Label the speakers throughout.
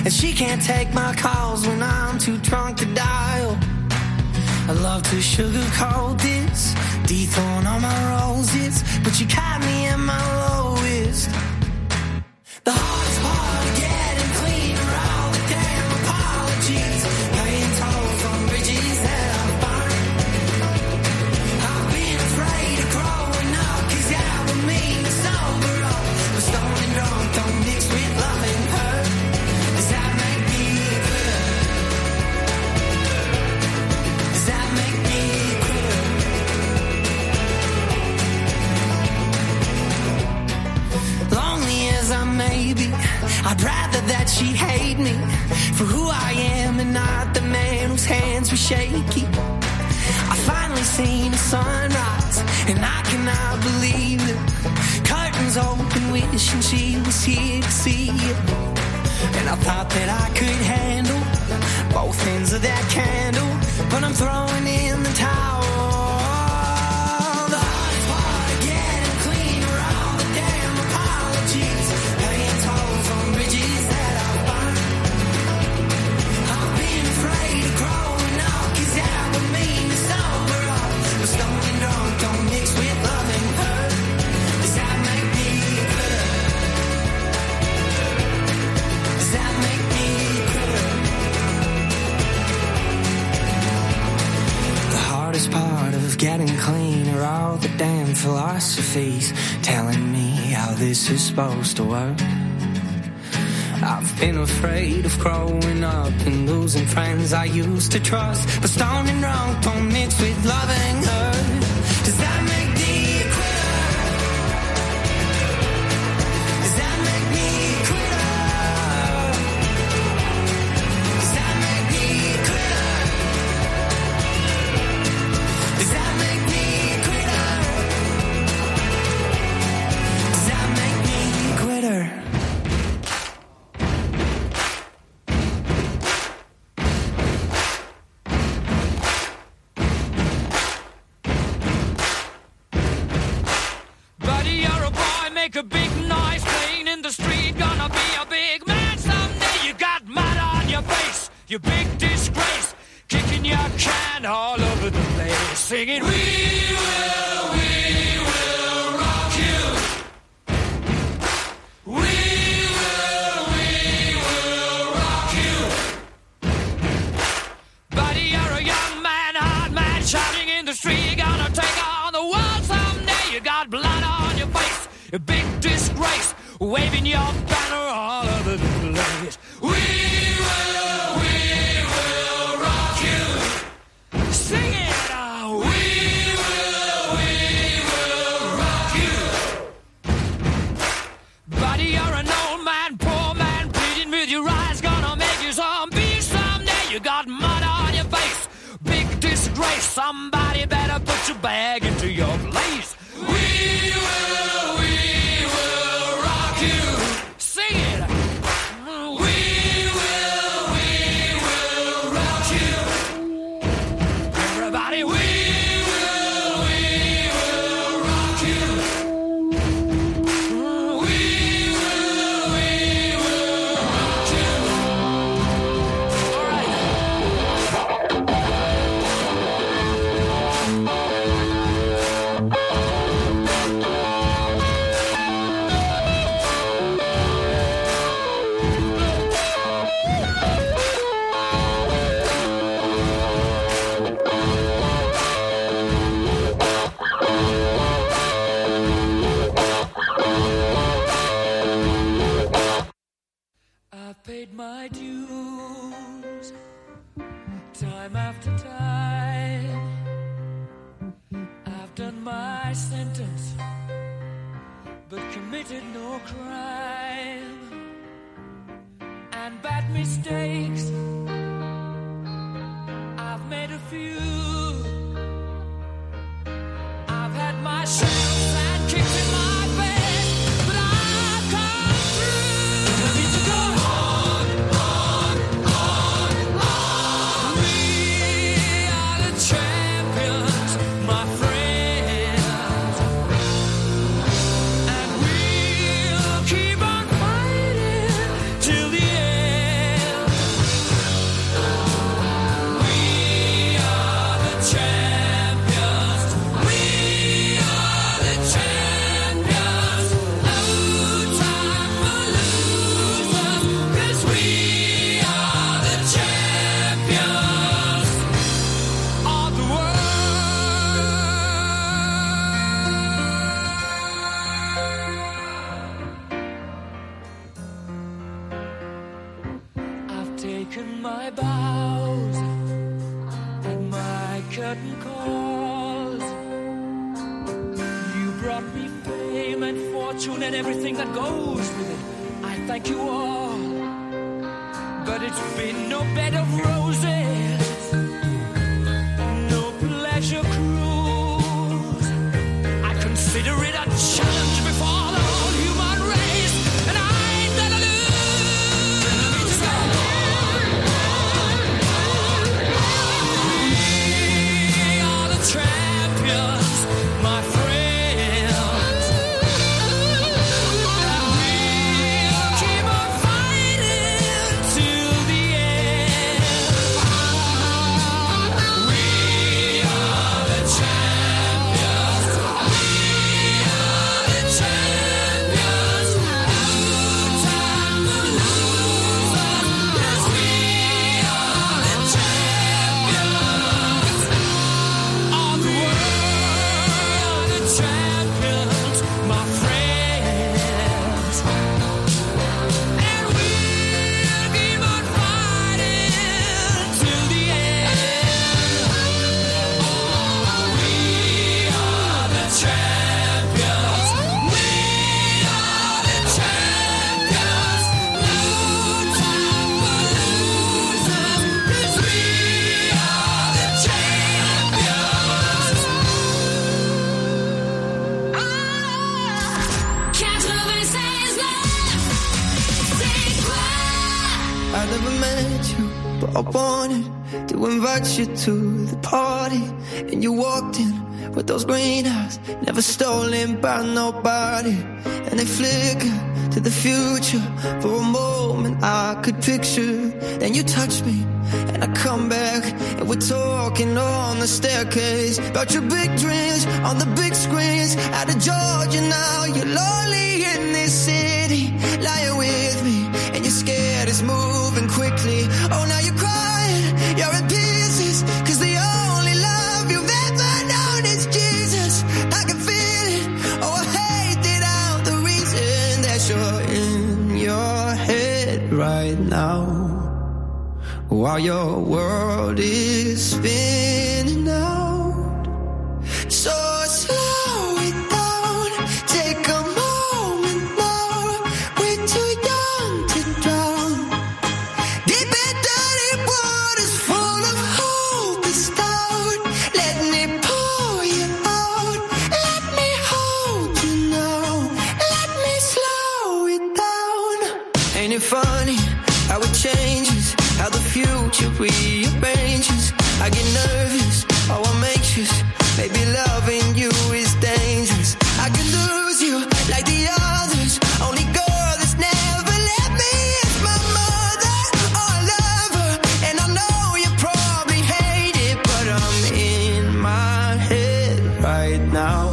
Speaker 1: and she can't take my calls when I'm too drunk to dial. I love to sugarcoat this, dethorn all my roses, but you caught me at my lowest. The hardest part of getting clean are all the damn apologies, paying tolls on bridges that I've burned. I've been afraid of growing up, 'cause that would mean to sober up, but stoned and drunk don't mix with love and hurt. Does that make me a quitter? Does that make me a quitter? Lonely as I may be, I'd rather that she hate me for who I am and not the man whose hands were shaky. I finally seen the sunrise and I cannot believe it. Curtains open, wishing she was here to see it. And I thought that I could handle both ends of that candle, but I'm throwing in the towel. The hardest part of getting clean are all the damn apologies, paying tolls on bridges that I've burned. I've been afraid of growing up, 'cause that would mean to sober up, but stoned and drunk don't mix with love and hurt. Does that make me a quitter? Does that make me a quitter? The hardest part of getting clean are all the damn philosophies telling me how this is supposed to work. I've been afraid of growing up and losing friends I used to trust, but stoned and drunk don't mix with loving her. Does that make me a quitter? Does that make me a quitter? Does that make me a quitter? Does that make me a quitter? Does that make me a quitter?
Speaker 2: Buddy, you're a boy, make a big noise, playing in the street, gonna be a big man someday. You got mud on your face, you big disgrace, kicking your can all over the place, singing, we will rock you. We will rock you. Buddy, you're a young man, hard man, shouting in the street, gonna take on the world someday. You got blood on your face, a big disgrace, waving your banner all over the place. We will rock you. Sing it, we will rock you. Buddy, you're an old man, poor man, pleading with your eyes, gonna make you zombie someday. You got mud on your face, big disgrace, somebody better put your bag into your place. We will rock you. Sing it. We will rock you. Everybody, we will rock you. We will rock you. All right. I've paid my dues, time after time. I've done my sentence, but committed no crime. And bad mistakes, I've made a few. I've had my shells and kicks in my face, but I've come through. I need to go on. We are the champions, my friends, and we'll keep on fighting till the end. taken my bows and my curtain calls. You brought me fame and fortune and everything that goes with it. I thank you all, but it's been no bed of roses, no pleasure cruise. I consider it a challenge before the whole human race, and I ain't gonna lose. We are the champions, my friends, and we'll keep on fighting till the end. We are the champions. We are the champions. No time for losers, 'cause we are the champions of the world, the champions, my friends. And we'll keep on fighting till the end. Oh, we are the champions. We are the champions. No time for losers, 'cause we are the champions. 96.9, c'est quoi?
Speaker 1: I never met you, but I wanted to invite you to the party. And you walked in with those green eyes, never stolen by nobody. And they flicker to the future. For a moment I could picture. Then you touch me and I come back, and we're talking on the staircase about your big dreams on the big screens. Out of Georgia now, you're lonely in this city, lying with me, and you're scared it's moving quickly. Oh, now you're crying, you're in pieces, 'cause the only love you've ever known is Jesus. I can feel it, oh, I hate it out, the reason that you're in your head right now, while your world is spinning out. So slow it down, take a moment now. We're too young to drown. Deep and dirty waters full of hope is down. Let me pull you out. Let me hold you now. Let me slow it down. Ain't it funny how it changes, how the future rearranges? I get nervous, oh I'm anxious. Maybe loving you is dangerous. I could lose you like the others. Only girl that's never let me is my mother. Oh, I love her, and I know you probably hate it, but I'm in my head right now.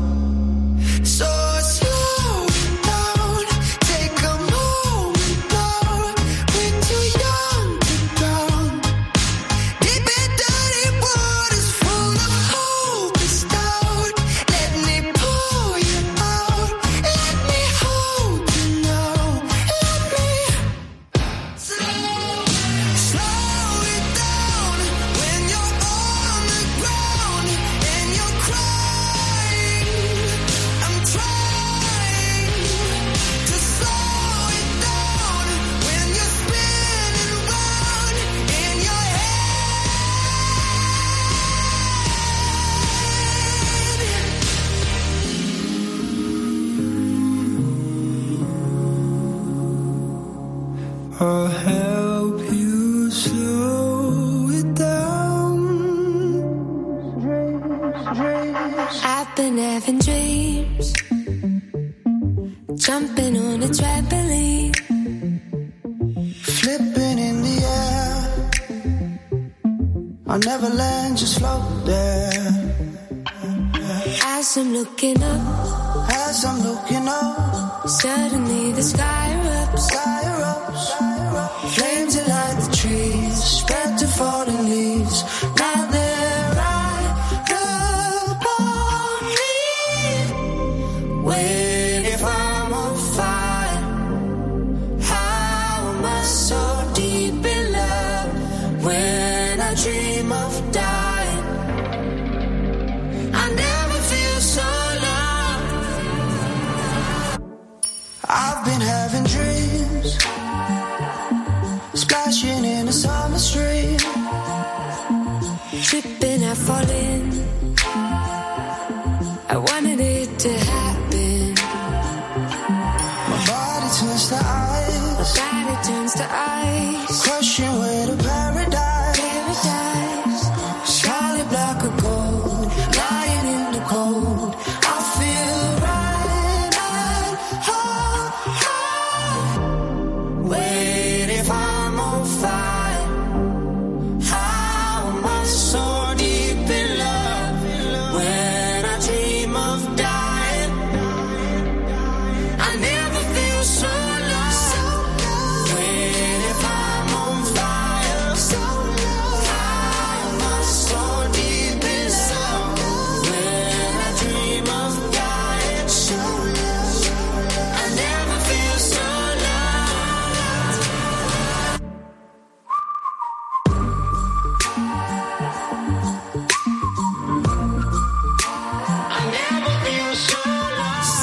Speaker 1: So slow it down, take a moment now. We're too young to drown. Deep and dirty waters full of hope is down. Let me pull you out. Let me hold you now. Let me slow it down when you're on the ground and you're crying. I'm trying to slow it down when you're spinning round in your head. I'll help you slow it down.
Speaker 3: I've been having dreams, jumping on a trampoline,
Speaker 1: Flipping in the air, I'll never land, just float there.
Speaker 3: as I'm looking up,
Speaker 1: As I'm looking up,
Speaker 3: suddenly the sky erupts.
Speaker 1: sky erupts, flames that light the trees, spread to falling leaves. Now they're right upon me. Wait, if I'm on fire, how am I so deep in been having dreams, splashing in a summer stream,
Speaker 3: tripping and falling. I wanted it to happen.
Speaker 1: My body turns to ice,
Speaker 3: My body turns to ice.
Speaker 1: crushing way to paradise.
Speaker 3: Paradise.
Speaker 1: Solid block of gold, lying in the cold. I feel right, wait, if I'm on fire, how am I so deep in love? When I dream of dying, I never feel so lost. Wait, if I'm on fire, how am I so deep in love? When I dream of dying, I never feel so lost. I never feel so lost.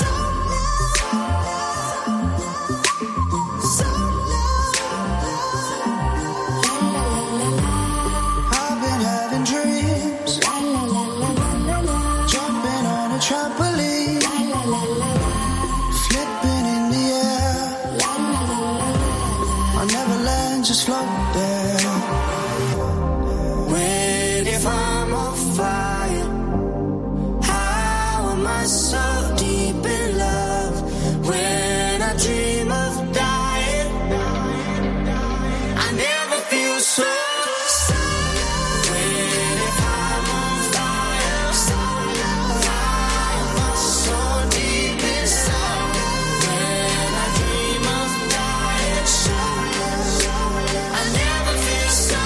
Speaker 1: I've been having dreams, jumping on a trampoline, flipping in the air. I never land, just float there. Wait, if I'm on fire, how am I so deep in love? When I dream of dying, I never feel so. Wait, if I'm on fire, how am I so deep inside? When I dream of dying, I never feel so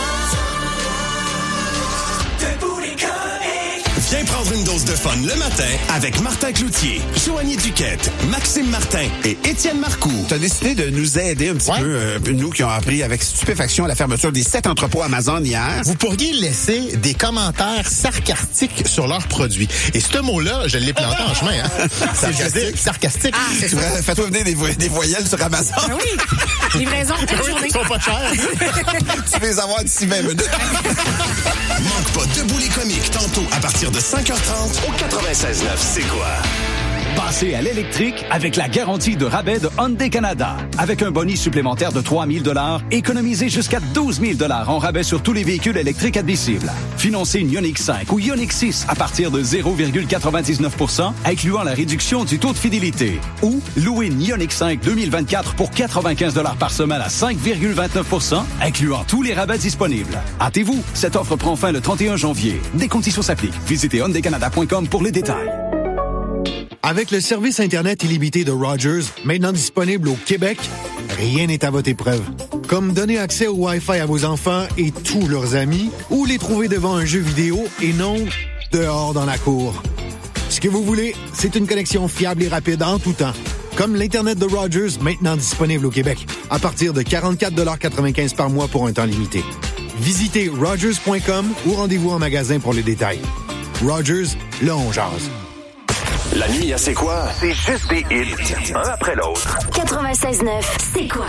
Speaker 1: lost. Debout les comiques.
Speaker 4: Viens prendre une dose de fun le matin avec Martin Cloutier, Joanie Duquette, Maxime Martin et Étienne Marcoux.
Speaker 5: Tu as décidé de nous aider un petit peu, nous qui avons appris avec stupéfaction la fermeture des 7 entrepôts Amazon hier.
Speaker 6: Vous pourriez laisser des commentaires sarcastiques sur leurs produits. Et ce mot-là, je l'ai planté en chemin. Hein?
Speaker 5: Sarcastique.
Speaker 6: Sarcastique.
Speaker 3: Ah, c'est ça.
Speaker 5: Fais-toi venir des voyelles sur Amazon.
Speaker 3: Ah oui, livraison toute
Speaker 6: Oui,
Speaker 3: journée.
Speaker 6: ils sont pas chers.
Speaker 5: Tu peux les avoir d'ici 20 minutes.
Speaker 4: Manque pas Debout les comiques tantôt à partir de 5h30 au 96.9 C'est quoi?
Speaker 7: Passez à l'électrique avec la garantie de rabais de Hyundai Canada. Avec un bonus supplémentaire de 3 000 $, économisez jusqu'à 12 000 $ en rabais sur tous les véhicules électriques admissibles. Financez une Ioniq 5 ou Ioniq 6 à partir de 0,99 %, incluant la réduction du taux de fidélité. Ou louez une Ioniq 5 2024 pour 95 $ par semaine à 5,29 %, incluant tous les rabais disponibles. Hâtez-vous, cette offre prend fin le 31 janvier. Des conditions s'appliquent. Visitez hyundaicanada.com pour les détails.
Speaker 6: Avec le service Internet illimité de Rogers, maintenant disponible au Québec, rien n'est à votre épreuve. Comme donner accès au Wi-Fi à vos enfants et tous leurs amis, ou les trouver devant un jeu vidéo et non dehors dans la cour. Ce que vous voulez, c'est une connexion fiable et rapide en tout temps. Comme l'Internet de Rogers, maintenant disponible au Québec, à partir de 44,95 $ par mois pour un temps limité. Visitez rogers.com ou rendez-vous en magasin pour les détails. Rogers, là on jase.
Speaker 4: La nuit à C'est quoi? C'est juste des hits, un après l'autre.
Speaker 8: 96.9, c'est quoi?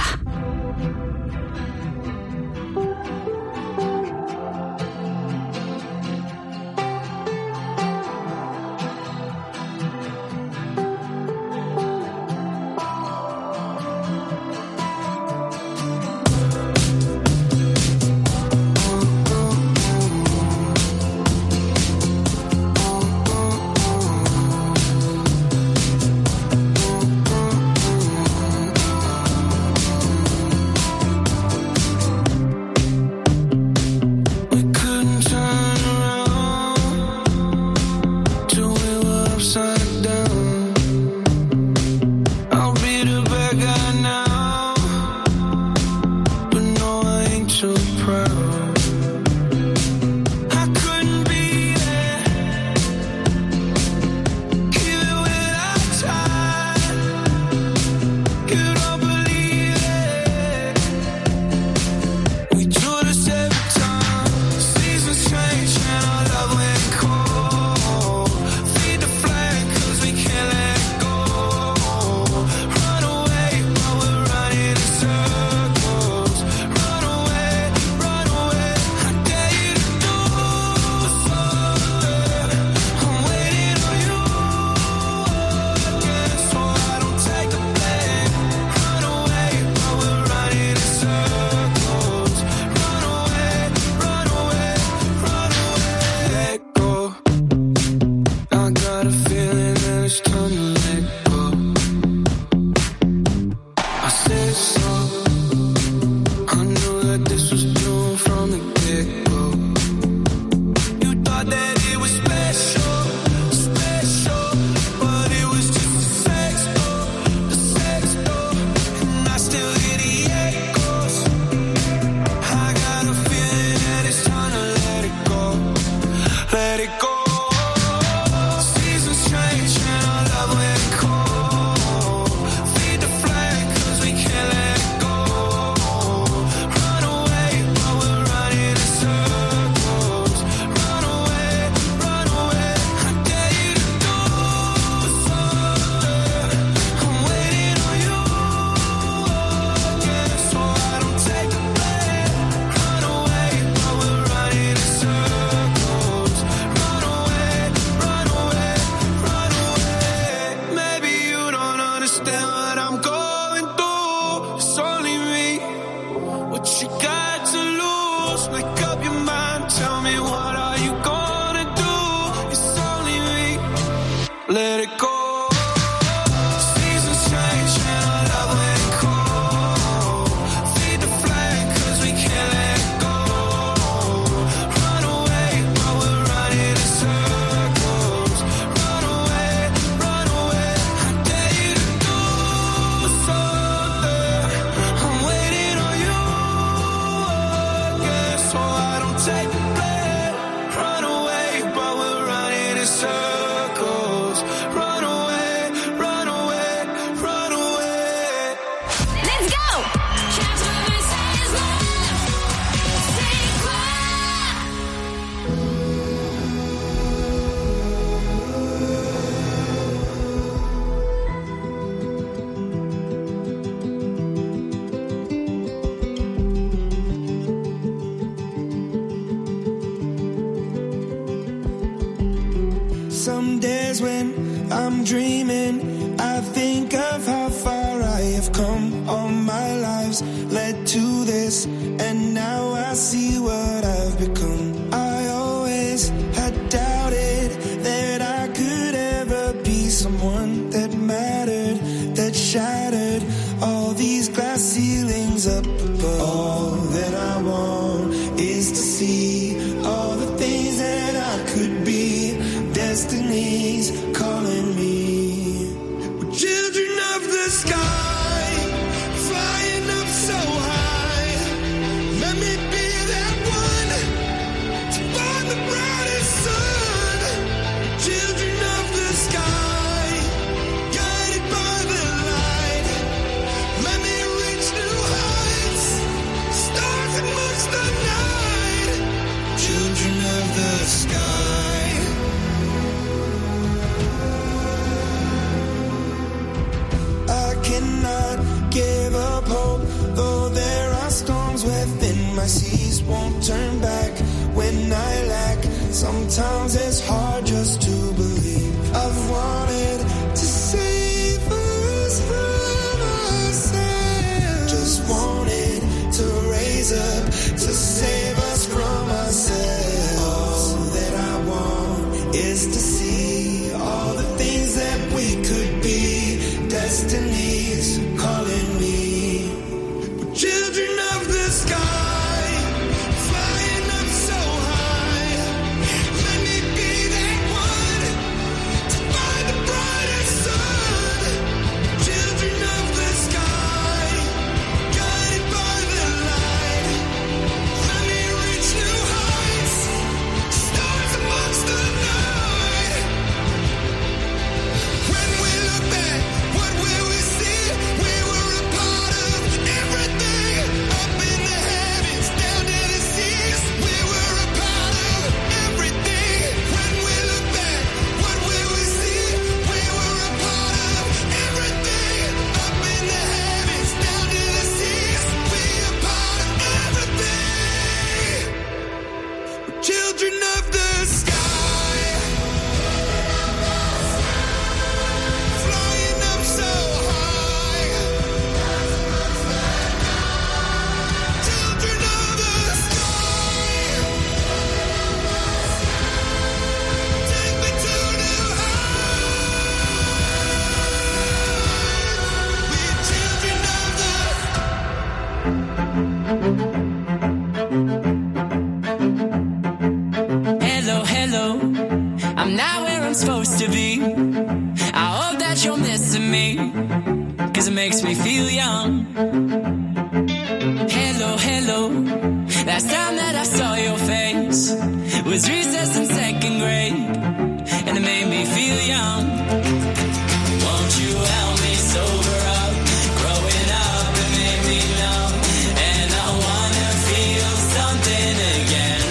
Speaker 9: Some days when I'm dreaming, I think of how far I have come. All my lives led to this, and now I see what I've become. I always had doubted that I could ever be someone that mattered, that shattered all these glass ceilings up above. All that I want is to see all the things that I could be. Destiny's calling me. We're children of the sky, flying up so high. Let me be that one to find the brightest sun. Children of the sky, guided by the light. Let me reach new heights, stars amongst the night. Children of the sky. Cannot give up hope, though there are storms within my seas. Won't turn back when I lack. Sometimes it's hard just to believe. I've wanted to save us from ourselves. Just wanted to raise up to save us from ourselves. All that I want is to see all the things that we could be. Destiny's calling me. We're children of the sky, flying up so high. Let me be that one to find the brightest sun. Children of the sky, guided by the light. Let me
Speaker 1: Hello, hello, I'm not where I'm supposed to be. I hope that you're missing me, 'cause it makes me feel young. Hello, hello, last time that I saw your face was recess in second grade, and it made me feel young. Won't you help me sober up? Growing up, it made me numb, and I wanna feel something again.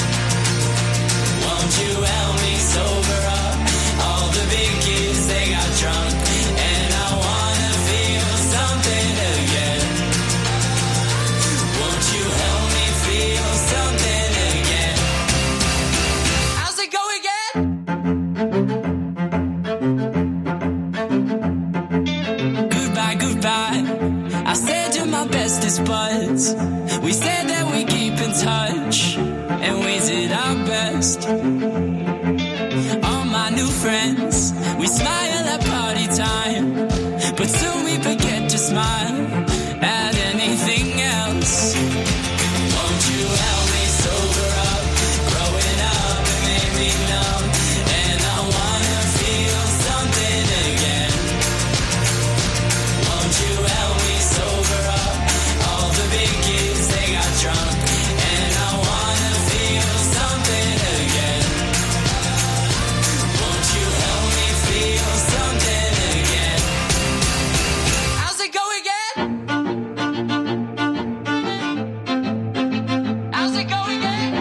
Speaker 1: Won't you help me sober up? All the big kids, they got drunk, and I wanna feel something again. Won't you help me feel something again? How's it go again? Goodbye, goodbye, I said you're my bestest buds. We said that we keep in touch, and we did our best. All my new friends, we smile at party time, but soon we forget to smile at anything else. Won't you help me sober up? Growing up, it made me numb, and I wanna feel something again. Won't you help me sober up? All the big kids, they got drunk, and I wanna feel something again. Won't you help me feel something again? How's it go again? How's it go again?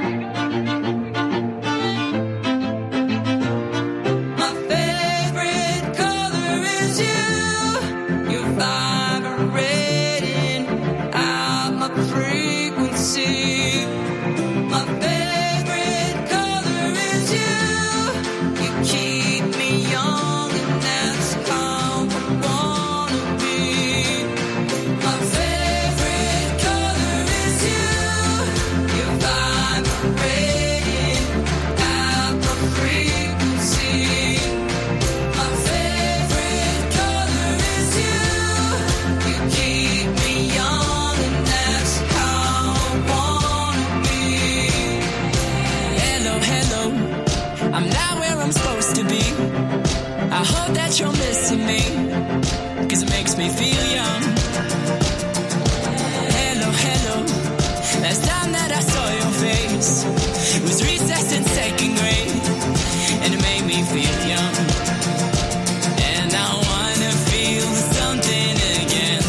Speaker 1: My favorite color is you. You're vibrating out my frequency. My favorite color is you. You keep me young, and that's how I wanna be. My favorite color is you. You're vibrating out my frequency. My favorite color is you. You keep me young, and that's how I wanna be. Hello, hello, I'm not where I'm supposed to be. I hope that you're missing me, 'cause it makes me feel young. Hello, hello, last time that I saw your face was recess in second grade, and it made me feel young. And I wanna feel something again.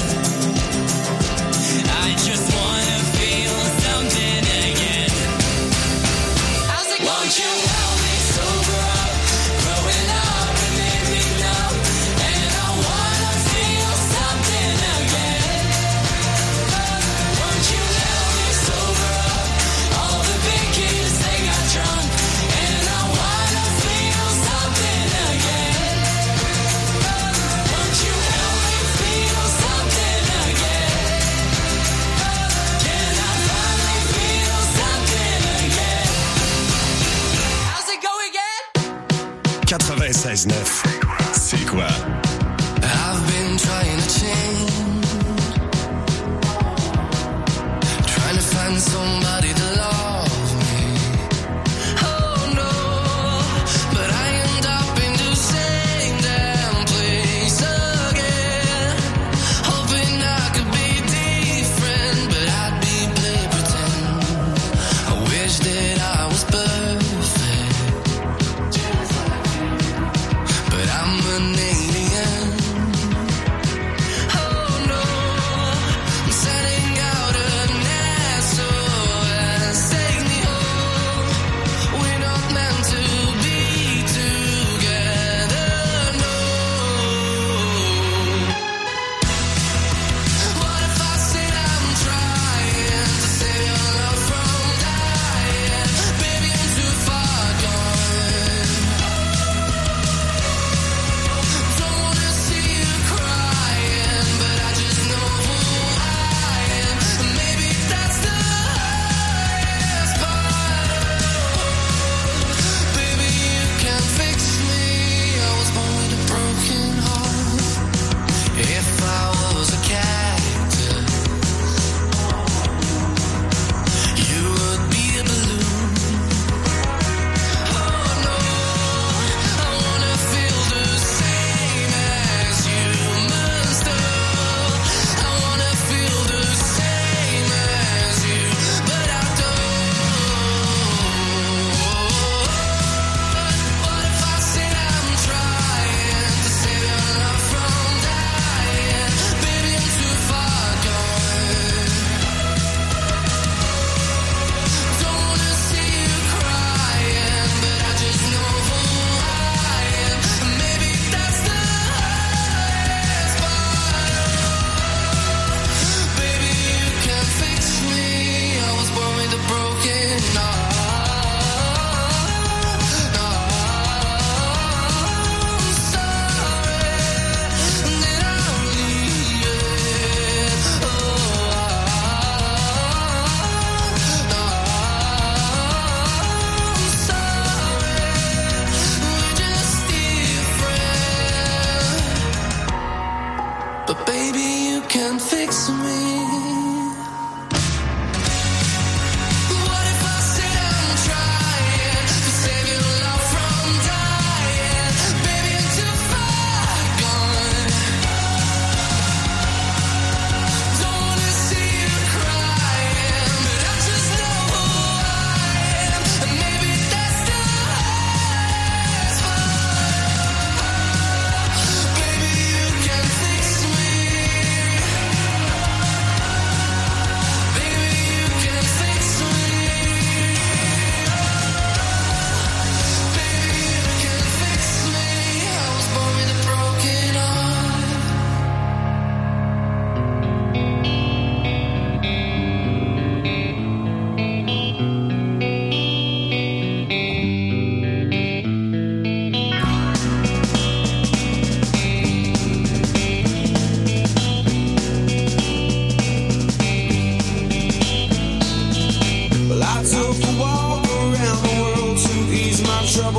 Speaker 1: I just wanna feel something again. How's it going? Won't you help me sober up? Growing up, it made me numb, and I wanna feel something again. Won't you help me sober up? All the big kids, they got drunk, and I wanna feel something again. Won't you help me feel something again? Can I finally feel something again? How's it go again?
Speaker 4: 96.9. C'est quoi?
Speaker 1: I've been trying to change, trying to find somebody to love me. Oh no, but I end up in the same damn place again. Hoping I could be different, but I'd be play pretend. I wish that I was perfect, but I'm an alien.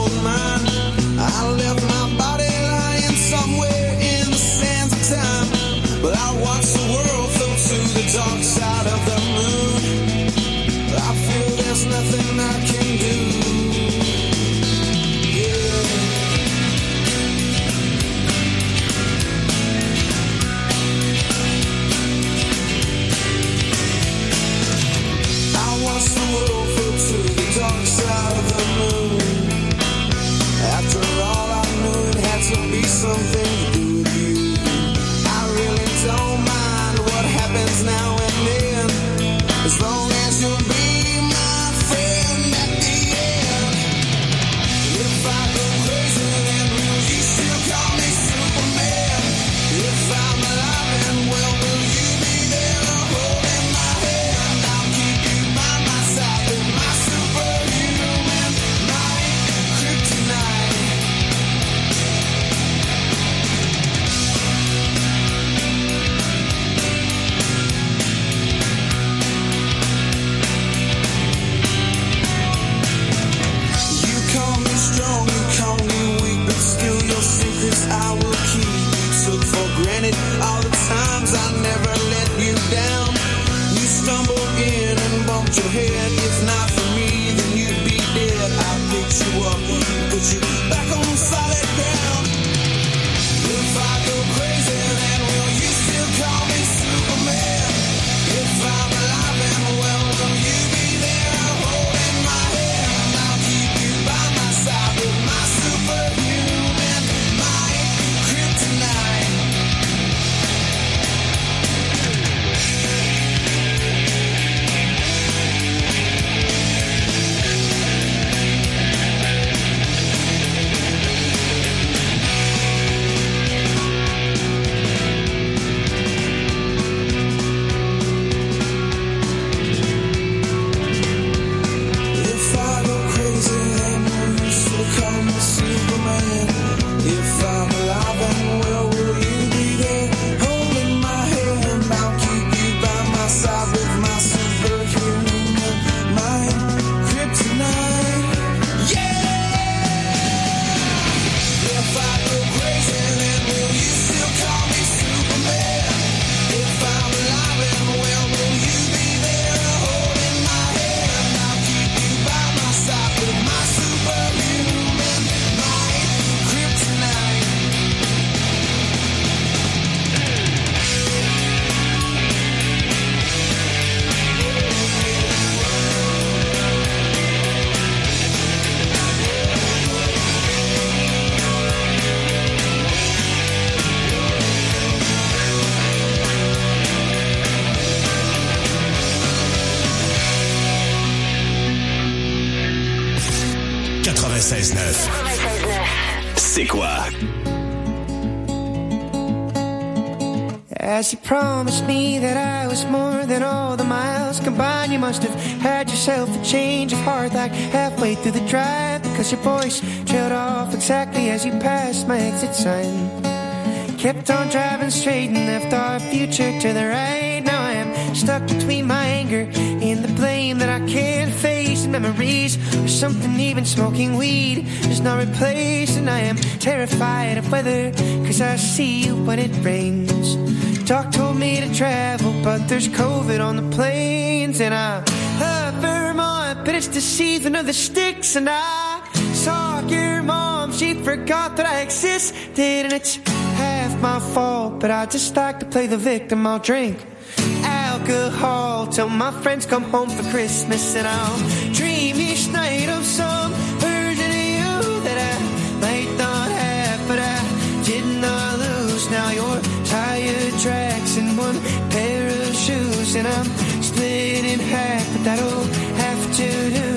Speaker 9: was mine. I left my body lying somewhere in the sands of time, but I watched the world float to the dark side of the moon. I feel there's nothing I can do. Dark side of the moon. After all, I knew it had to be something to do with you. I really don't mind what happens now and then, as long as you'll be my friend at the end. If I go crazy, then will you still call me Superman? If I'm alive and well, will you be there holding my hand? I'll keep you by my side with my I will keep. You took for granted all the times I never let you down. You stumbled in and bumped your head. If not for me, then you'd be dead. I picked you up, put you back on solid ground. If I go crazy, then will you still call me Superman? If I'm alive and well, will you be there holding my hand? I'll keep you by my side with my superhuman tonight. If I go crazy, then will you still call me Superman? If I'm alive and well, will you be there holding my hand? I'll keep you by my side with my superhuman mind, kryptonite. Yeah! If I go crazy, then will you still call me Superman? If I'm alive and well, will you be there holding my hand? I'll keep you by my side with my superhuman mind, kryptonite.
Speaker 4: C'est quoi?
Speaker 1: As you promised me that I was more than all the miles combined, you must have had yourself a change of heart like halfway through the drive, because your voice trailed off exactly as you passed my exit sign. Kept on driving straight and left our future to the right. Now I am stuck between my anger and the blame that I can't face, and memories or something even smoking weed does not replace. And I am terrified of weather, cause I see you when it rains. Doc told me to travel, but there's COVID on the planes. And I love Vermont, but it's the season of the sticks. And I saw your mom, she forgot that I existed. And it's half my fault, but I just like to play the victim. I'll drink alcohol till my friends come home for Christmas, and I'll dream each night of some version of you that I might not have, but I did not lose. Now you're tire tracks and one pair of shoes, and I'm split in half, but that'll have to do.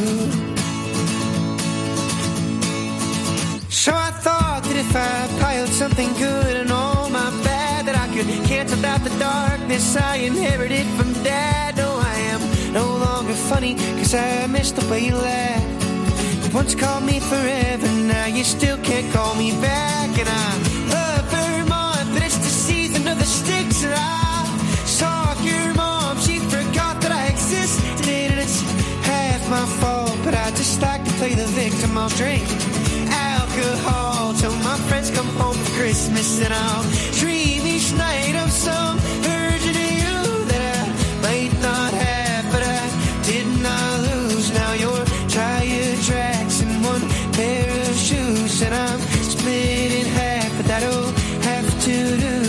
Speaker 1: So I thought that if I piled something good and all my bad, that I could cancel out the darkness I inherited from Dad. No, I am no longer funny, cause I miss the way you laughed. You once called me forever, now you still can't call me back. And I love Vermont, but it's the season of the sticks. And I saw your mom, she forgot that I existed, and it's half my fault, but I just like to play the victim. victim, I'll drink alcohol till my friends come home for Christmas, and I'll dream each night of some version of you that I might not have, but I did not lose. Now you're tired tracks and one pair of shoes, and I'm split in half, but that'll have to do.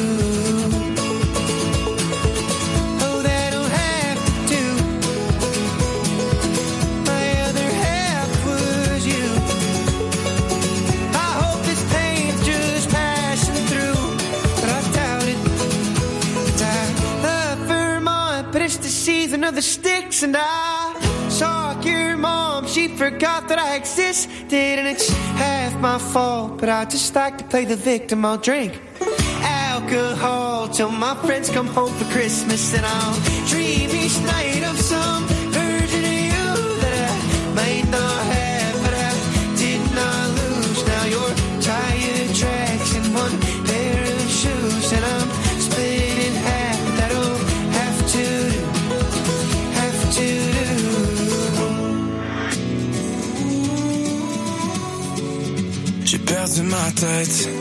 Speaker 1: Oh, that'll have to do. My other half was you. I hope this pain's just passing through, but I doubt it. But I love Vermont, but it's the season of the sticks, and I saw your mom, she forgot that I existed, and it's half my fault, but I just like to play the victim. I'll drink alcohol till my friends come home for Christmas, and I'll dream each night of some version of you that I might not have, but I did not lose. Now you're tired tracks and one pair of shoes, and I'm split in half, but that'll have to do, have to do.
Speaker 9: J'ai perdu ma tête.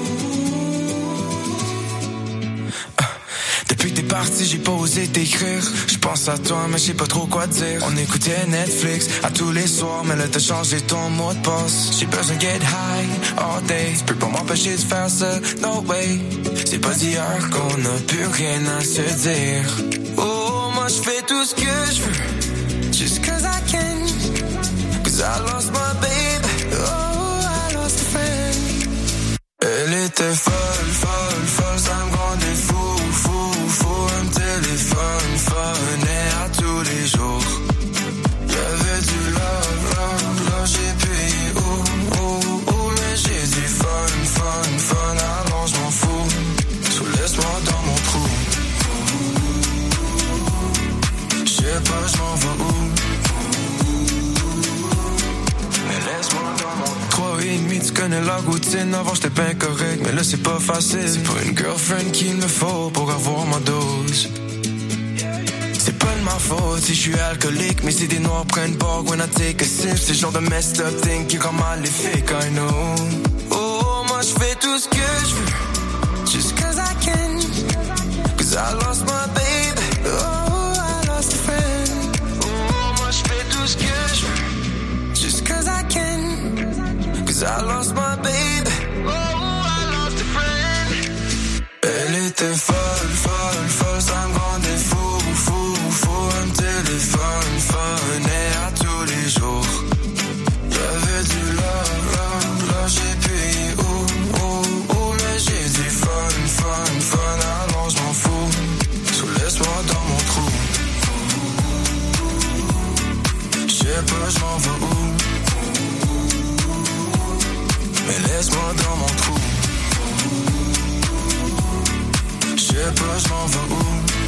Speaker 9: Depuis que t'es parti, j'ai pas osé t'écrire. Je pense à toi, mais je sais pas trop quoi dire. On écoutait Netflix à tous les soirs, mais là t'as changé ton mot de passe. J'ai besoin de get high all day. Tu peux pas m'empêcher de faire ça, no way. C'est pas d'hier qu'on a plus rien à se dire. Oh, moi je fais tout ce que je veux, just cause I can. Cause I lost my baby, oh I lost a friend. Elle était folle, folle, folle, ça me rendait fou, fou, fou. Un téléphone, phonait à tous les jours. Y'avait du love, love, love, j'ai payé, oh, oh, oh. Mais j'ai du fun, fun, fun, alors je m'en fous. So laisse-moi dans mon trou. J'sais pas, j'm'en vais où. Mais laisse-moi dans mon trou. 3,5, tu connais la routine. Avant j'étais bien correct, mais là c'est pas facile. C'est pas une girlfriend qu'il me faut pour avoir ma dose. C'est pas de ma faute si je suis alcoolique, mais si des noirs prennent bord when I take a sip. C'est le genre de messed up thing qui rend maléfique, I know. Oh, moi je fais tout ce que je veux, just cause I can. Cause I lost my baby, oh I lost a friend. Oh, moi je fais tout ce que je veux, just cause I can. Cause I lost my baby, oh I lost a friend. Elle était folle, folle, folle, ça me rendait fou, fou, fou. Un téléphone, phonait à tous les jours. Y'avait du love, love, love, j'ai payé, oh, oh, oh. Mais j'ai du fun, fun, fun, alors je m'en fous. So laisse-moi dans mon trou. J'sais pas, j'm'en vais où. Mais laisse-moi dans mon trou. J'sais pas, j'm'en vais où.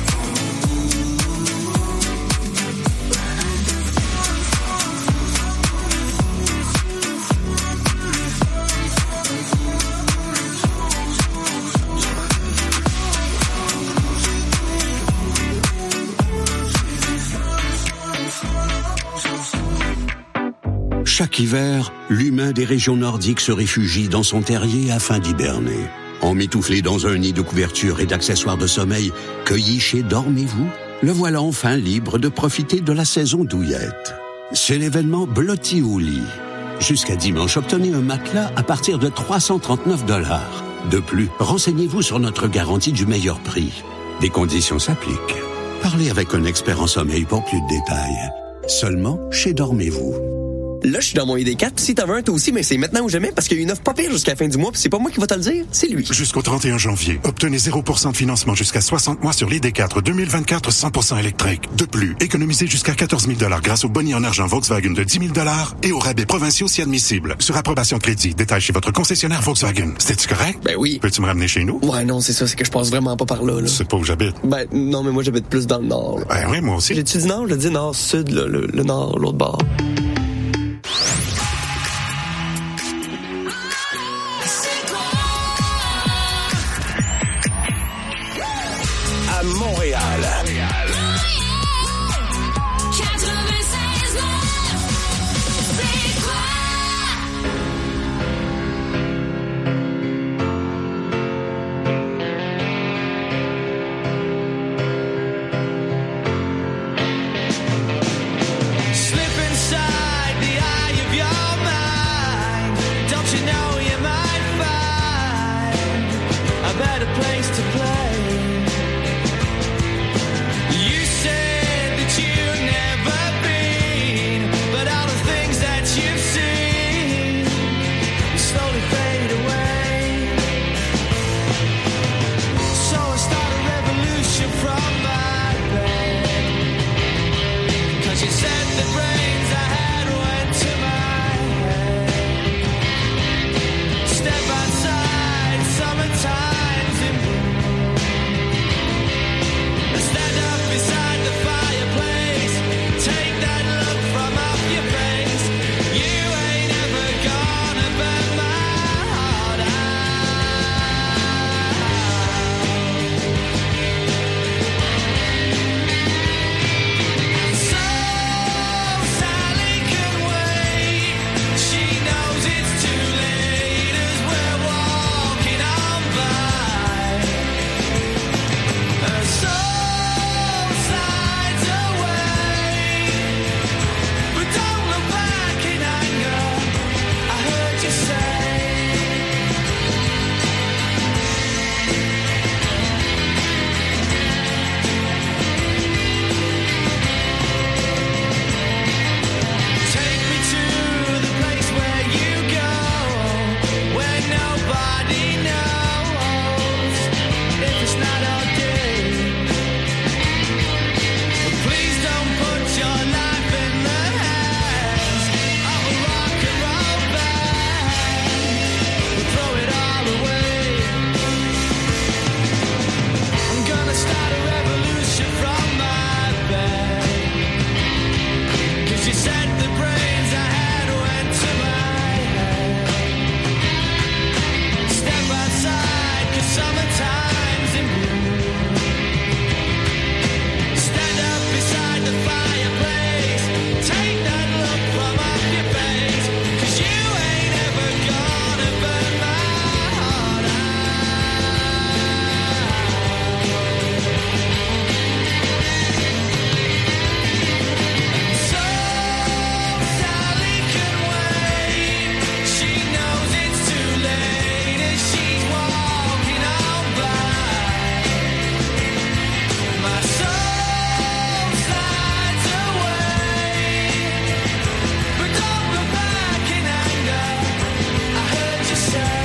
Speaker 10: Chaque hiver, l'humain des régions nordiques se réfugie dans son terrier afin d'hiberner. Emmitouflé dans un nid de couverture et d'accessoires de sommeil cueillis chez Dormez-vous, le voilà enfin libre de profiter de la saison douillette. C'est l'événement Blotti au lit. Jusqu'à dimanche, obtenez un matelas à partir de 339 $. De plus, renseignez-vous sur notre garantie du meilleur prix. Des conditions s'appliquent. Parlez avec un expert en sommeil pour plus de détails. Seulement chez Dormez-vous.
Speaker 11: Là, je suis dans mon ID4. Si t'en veux un, toi aussi, mais c'est maintenant ou jamais parce qu'il y a une offre pas pire jusqu'à la fin du mois. Puis c'est pas moi qui va te le dire, c'est lui.
Speaker 12: Jusqu'au 31 janvier, obtenez 0% de financement jusqu'à 60 mois sur l'ID4 2024 100% électrique. De plus, économisez jusqu'à 14 000 $ grâce au boni en argent Volkswagen de 10 000 $ et aux rabais provinciaux si admissibles. Sur approbation crédit, détail chez votre concessionnaire Volkswagen. C'est-tu correct?
Speaker 11: Ben oui.
Speaker 12: Peux-tu me ramener chez nous?
Speaker 11: Ouais, non, c'est ça. C'est que je passe vraiment pas par là.
Speaker 12: C'est pas où j'habite.
Speaker 11: Ben non, mais moi, j'habite plus dans le nord. Là.
Speaker 12: Ben oui, moi aussi.
Speaker 11: J'ai-tu dit nord? Je dis nord-sud, le nord, l'autre bord.
Speaker 10: À Montréal.
Speaker 9: She said the brains I had went to my head. Step outside, 'cause summertime's in bloom. Stand up beside the fireplace. Take that look from off your face. 'Cause you ain't ever gonna burn my heart So Sally can wait. She knows it's too late as she's walking on by. My soul slides away, but don't look back in anger. I heard you say.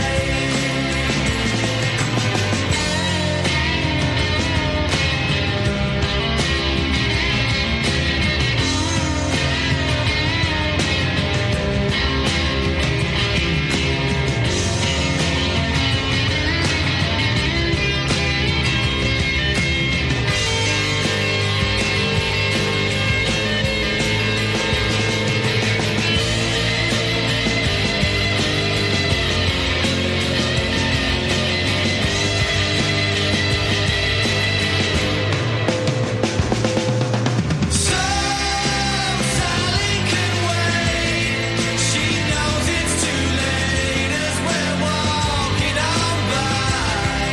Speaker 9: Sally can wait. She knows it's too late as we're walking on by.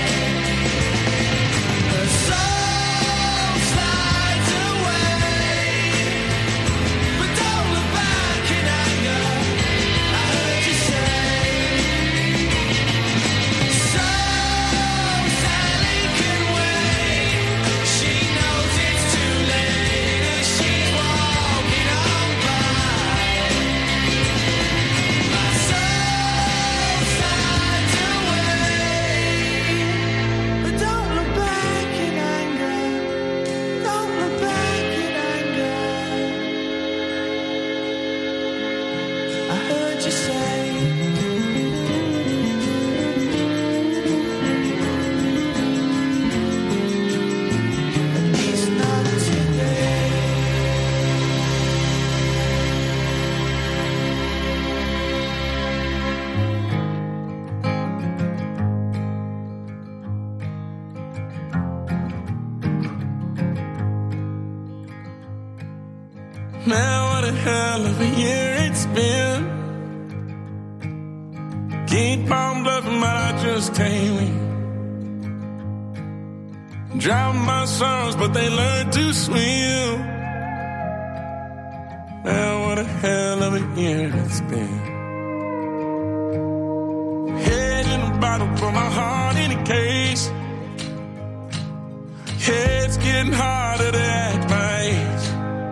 Speaker 9: Her soul slides away, but don't look back in anger. I heard you say. So Sally can wait. She knows it's too late as she's walking on by. My soul slides away, but don't look back in anger. Don't look back in anger. I heard you say. At least not today.
Speaker 13: Man, what a hell of a year it's been. Keep on bluffing, but I just can't win. Drown my sorrows, but they learn to swim. Man, what a hell of a year it's been. Head in a bottle, put my heart in a case. Head's getting harder to act my age.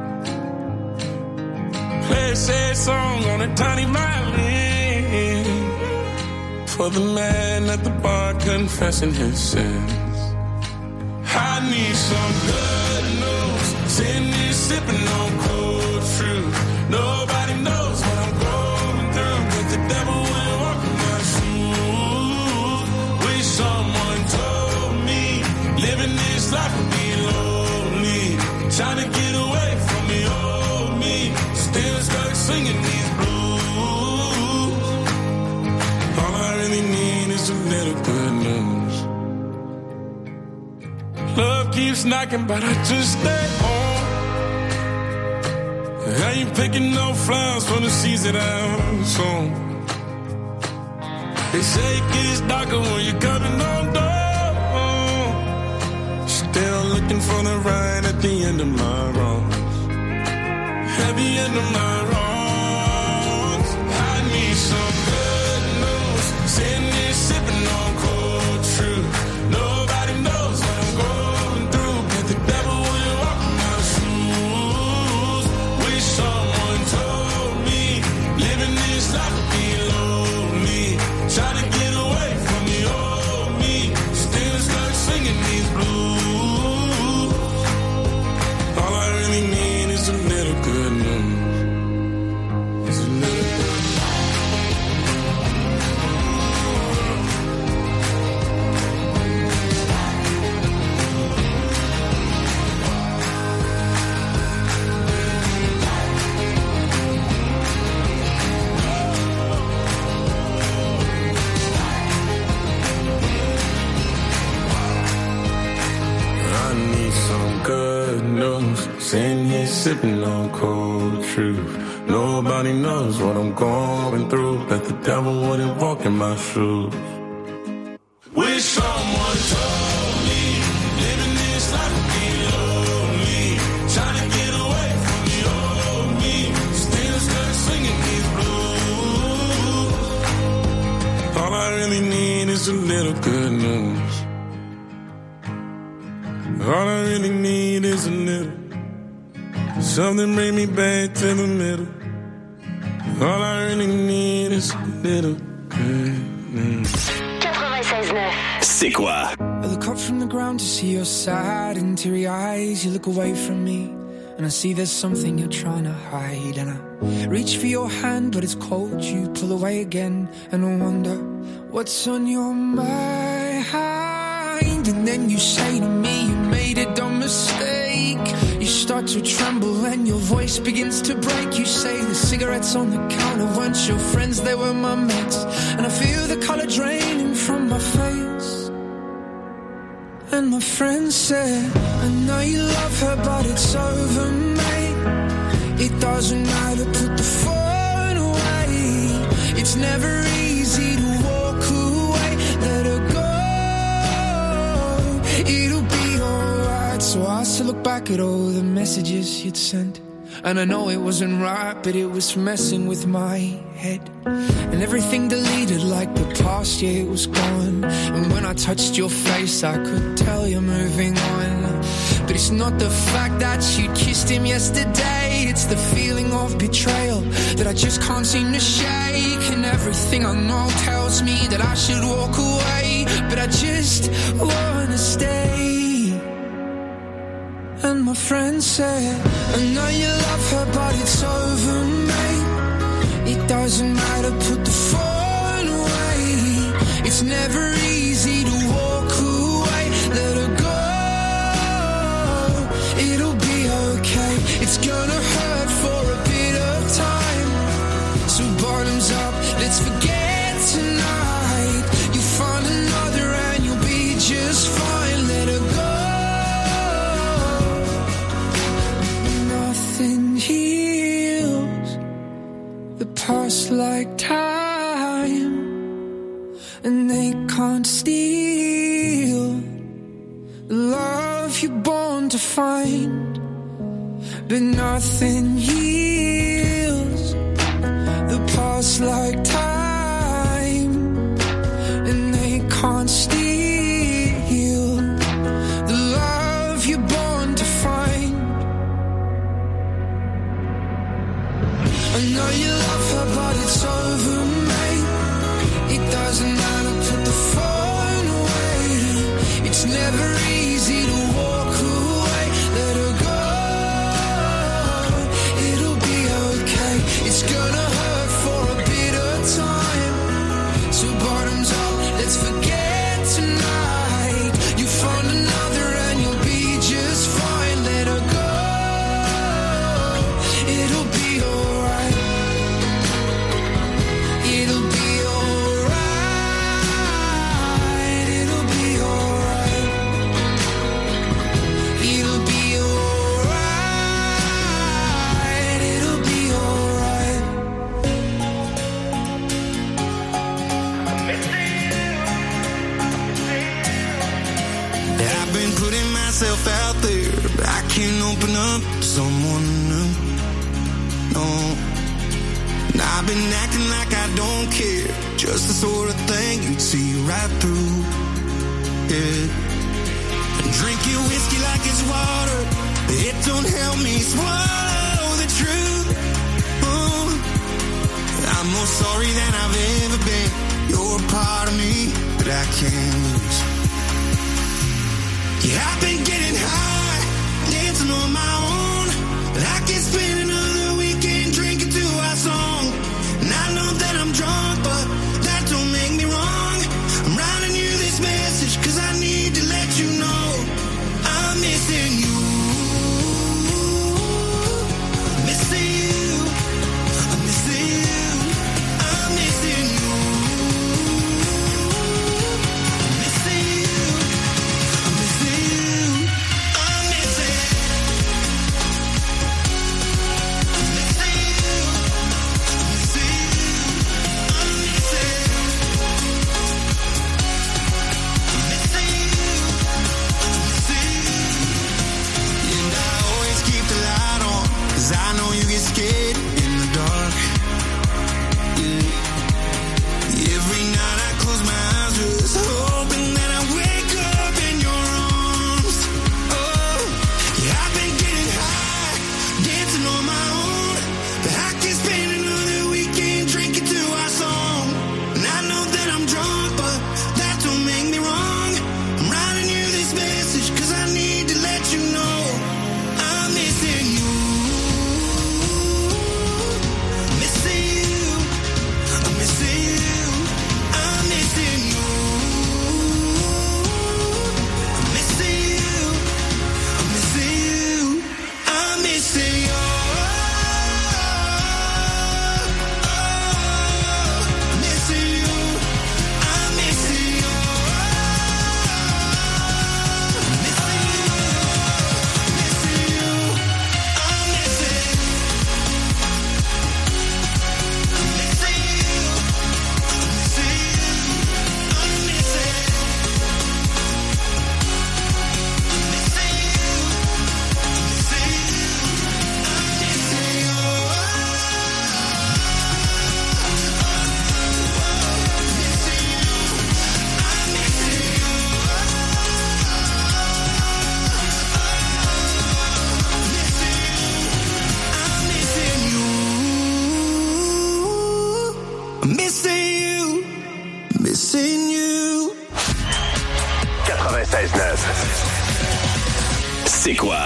Speaker 13: Play a sad song on a tiny violin for the man at the bar confessing his sins. I need some good news. Sitting here sipping on cold fruit. Nobody knows what I'm going through, but the devil will walk in my shoes. Wish someone told me living this life would be lonely. Trying to get away from the old me. Still stuck singing these blues. All I really need is a little good news. Love keeps knocking, but I just stay home. I ain't picking no flowers for the seeds that I'm sown. They say it gets darker when you're coming on door. Still looking for the right at the end of my wrongs. At the end of my wrongs. I need some good news. Sitting here sipping on cold truth. Nobody knows what I'm going through, but the devil will walk in my shoes. Wish someone told me living this life would be lonely. Trying to get away from the old me. Still stuck singing these blues. All I really need is a little good news. It's a little good news. sipping on cold truth. Nobody knows what I'm going through. Bet the devil wouldn't walk in my shoes. Wish someone told me living this life would be lonely. Trying to get away from the old me. Still stuck singing these blues. All I really need is a little good news. All I really need is a little. Something bring me back to the middle. All I really need is a little good news.
Speaker 8: 96.9.
Speaker 1: C'est quoi?
Speaker 14: I look up from the ground to see your sad and teary eyes. You look away from me and I see there's something you're trying to hide. And I reach for your hand but it's cold. You pull away again and I wonder what's on your mind. And then you say to me you made a dumb mistake. You start to tremble and your voice begins to break. You say the cigarettes on the counter weren't your friends, they were my mates. And I feel the color draining from my face. And my friend said, I know you love her but it's over, mate. It doesn't matter, put the phone away. It's never easy to walk away. Let her go, it'll be alright. So I still look back at all the messages you'd sent. And I know it wasn't right, but it was messing with my head. And everything deleted like the past, yeah, it was gone. And when I touched your face, I could tell you're moving on. But it's not the fact that you kissed him yesterday. It's the feeling of betrayal that I just can't seem to shake. And everything I know tells me that I should walk away, but I just wanna stay. And my friend said, I know you love her but it's over, mate. It doesn't matter, put the phone away. It's never easy to walk away. Let her go, it'll be okay. It's gonna hurt for a bit of time. So bottoms up, let's forget tonight. You'll find another and you'll be just fine. Let her go. Nothing heals the past like time, and they can't steal the love you're born to find. But nothing heals the past like time, and they can't steal the love you're born to find. I know you love her but it's over, mate. It doesn't matter, put the phone away. It's never easy to walk away. Let her go, it'll be okay. It's gonna hurt for a bit of time. So bottoms up, let's forget tonight. You found another and you'll be just fine. Let her go, it'll be alright. It'll be alright. It'll be alright. It'll be alright. It'll be alright.
Speaker 9: I've been putting myself out there, but I can't open up to someone new. No, and I've been acting like I don't care, just the sort of thing you'd see right through. Yeah, and drink your whiskey like it's water, it don't help me swallow the truth. Oh, I'm more sorry than I've ever been. You're a part of me that I can't lose. Yeah, I've been getting high, dancing on my own, and I can spend another weekend drinking to our song. And I know that I'm drunk, but that don't make me wrong. I'm writing you this message, cause I need to let you know I'm missing you. I'm missing you. I'm missing you. I'm missing you. I'm missing you. I'm missing you. I'm missing scared in the dark. Every night I close my eyes, just hoping that I wake up in your arms. Oh, yeah, I've been getting high, dancing on my own, but I can't spend another weekend drinking to our song. And I know that I'm drunk, but that don't make me wrong. I'm writing you this message 'cause I need to let you know I'm missing you. Missing you.
Speaker 4: 96.9. C'est quoi?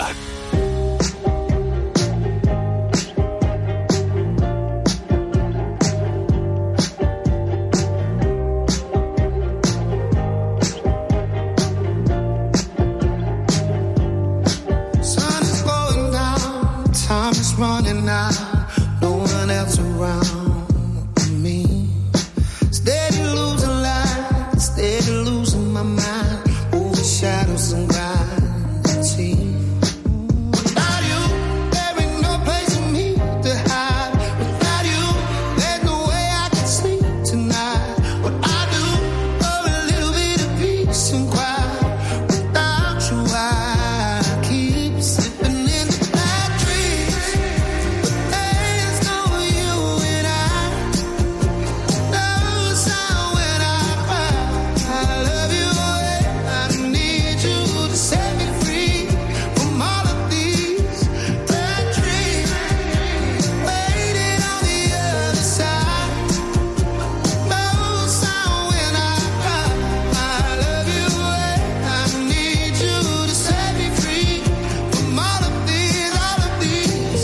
Speaker 9: Sun is going down, time is running out, no one else around me. Steady losing light, steady losing my mind, over shadows and gravity. Without you, there ain't no place for me to hide. Without you, there's no way I can sleep tonight. What I do for a little bit of peace and quiet. Without you, I keep slipping into bad dreams. But there's no you and I. No sound when I cry. I love you and I need you to set me free from all of these bad dreams. Waiting on the other side. No sound when I cry. I love you and I need you to set me free from all of these bad dreams.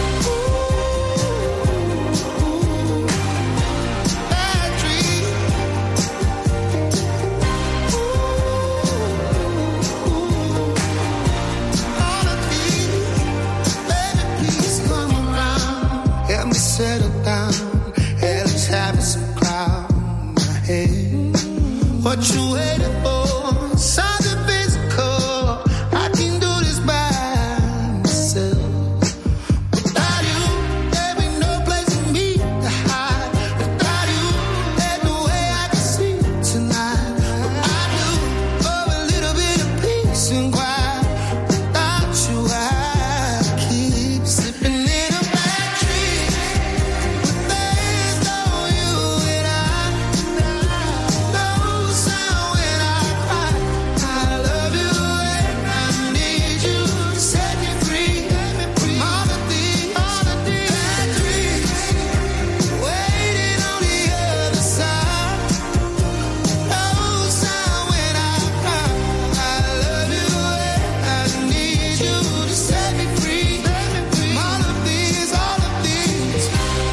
Speaker 9: All of these, baby, please come around. Help me settle down. Hell is having some cloud in my head. What you waiting for? Something physical. I can do this by myself. Without you, there ain't no place for me to hide. Without you, there's no way I can sleep tonight. What I do for a little bit of peace and quiet. Without you, I keep slipping in a bad dream. But there's no you and I. No sound when I cry. I love you and I need you to set me free from all of these bad dreams. Waiting on the other side. No sound when I cry. I love you and I need you to set me free from all of these bad dreams.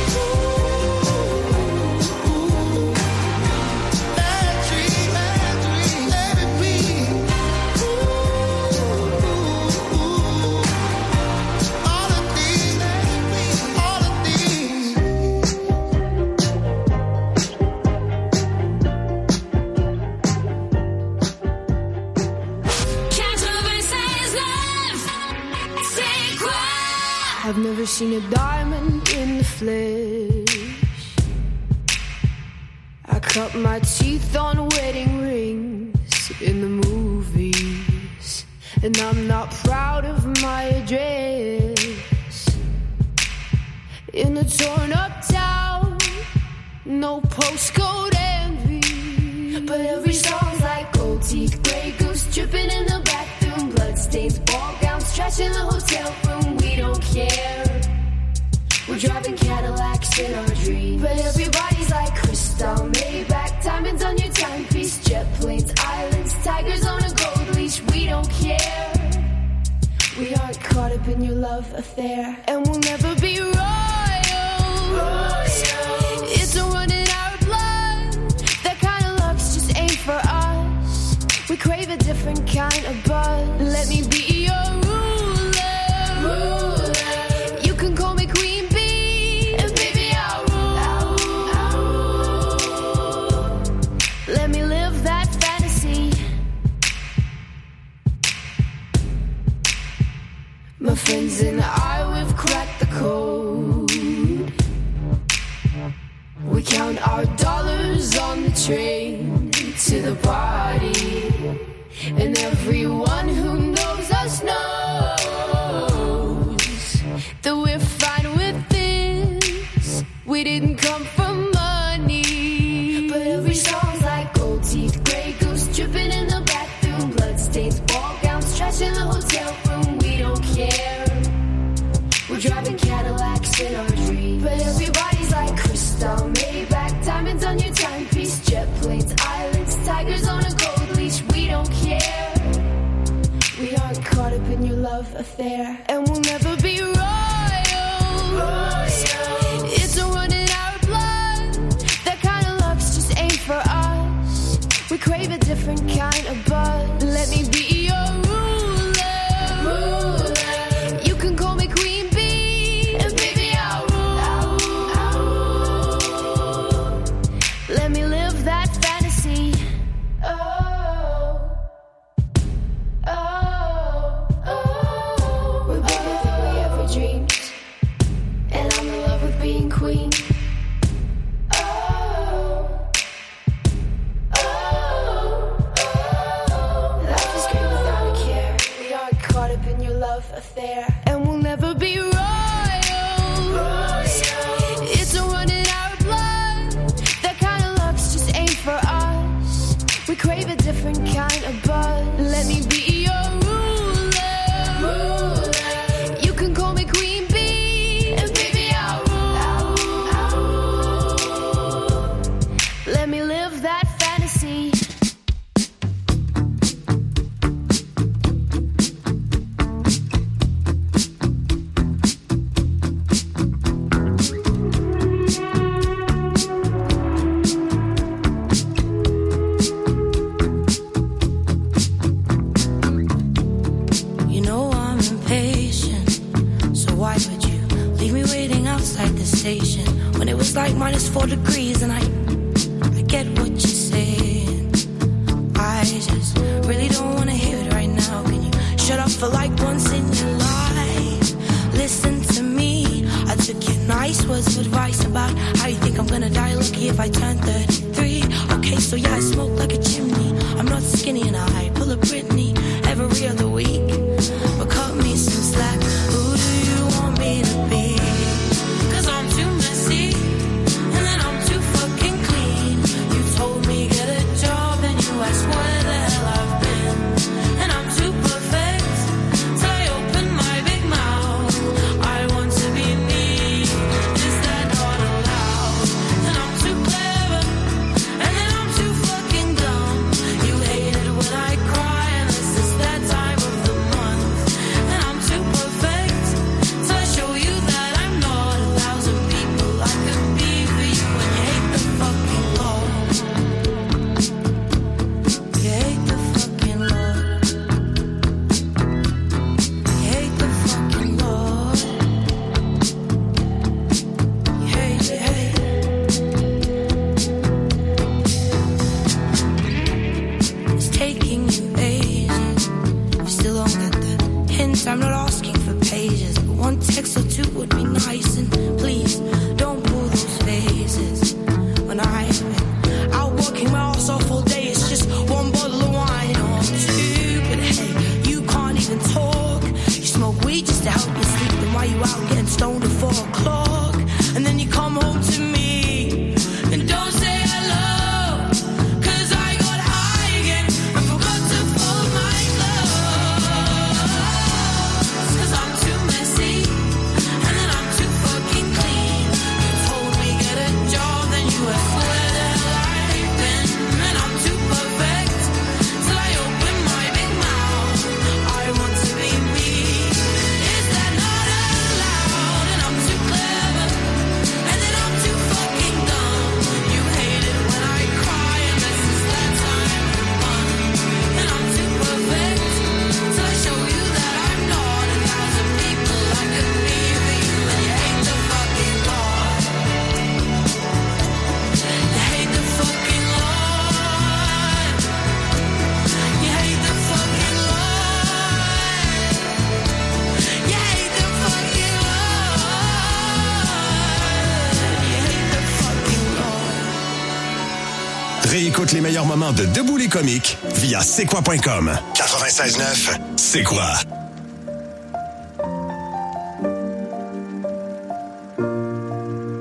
Speaker 9: Baby, please. All of these, all of these.
Speaker 3: 96.9, c'est quoi? I've never seen a diamond in the flesh. I cut my teeth on wedding rings in the movies, and I'm not proud of my address. in a torn up town. No postcode envy, but every song's like gold teeth, Grey Goose dripping in the bathroom, bloodstains, ball gowns, trash in the hotel room. We don't care. We're driving Cadillacs in our dreams, but everybody's like crystal, Maybach, diamonds on your timepiece, jet planes, islands, tigers on a gold leash. We don't care. We aren't caught up in your love affair, and we'll never be royals. It's a run in our blood. That kind of luck's just ain't for us. We crave a different kind of buzz. Let me be your ruler. You can call me Queen Bee, and baby I'll rule. Let me live that fantasy. My friends and I, we've cracked the code. We count our dollars on the train to the party, and everyone who knows us knows that we're fine with this. We didn't come from money, but every song's like gold teeth, Grey Goose dripping in the bathroom, bloodstains, ball gowns, trash in the hotel room. We don't care. We're driving Cadillacs in our dreams, but everybody's like crystal, Maybach, diamonds on your timepiece, jet planes, islands, tigers on a gold leash. We don't care. We aren't caught up in your love affair, and we'll never be royals. It's a run in our blood. That kind of luck's just ain't for us. We crave a different kind of buzz. Let me be your ruler. You can call me Queen Bee, and baby I'll rule. Let me live that fantasy. We're better than we ever dreamed, and I'm in love with being queen. Life is great without a care. We aren't caught up in your love affair, and we'll never be royals. It's a run in our blood. That kind of luck's just ain't for us. We crave a different kind of buzz. Let me be your ruler. You can call me Queen Bee, and baby I'll rule. Let me live that fantasy.
Speaker 15: You know I'm impatient, so why would you leave me waiting outside the station when it was like -4 degrees? And I get what you're saying. I just really don't want to hear it right now. Can you shut up for like once in your life? Listen to me. I took your nice words of advice about how you think I'm gonna die lucky if I turn 33. Okay, so yeah, I smoke like a chimney. I'm not skinny and I pull a Britney every other week. But cut me some slack. Who do you want me to be? 'Cause I'm too messy, and then I'm too fucking clean. You told me get a job, and you asked where the hell I've been. And I'm too perfect, so I open my big mouth. I want to be me, is that not allowed? And I'm too clever, and then I'm too fucking dumb. You hate it when I cry, and this is that time of the month. And I'm too perfect, so I show you that I'm not 1,000 people I could be for you. When you hate the fucking Lord, you hate the fucking Lord, you hate the fucking Lord, you hate it. It's taking you ages. You still don't get the hint. I'm not asking for pages, but one text or two would be nice. And please don't pull those faces when I've been out working my ass off all day. It's just one bottle of wine or two. But hey, you can't even talk. You smoke weed just to help you sleep. Then why you out getting stoned at 4 o'clock?
Speaker 4: Réécoute les meilleurs moments de Debout les comiques via c'est quoi.com. 96.9, c'est quoi?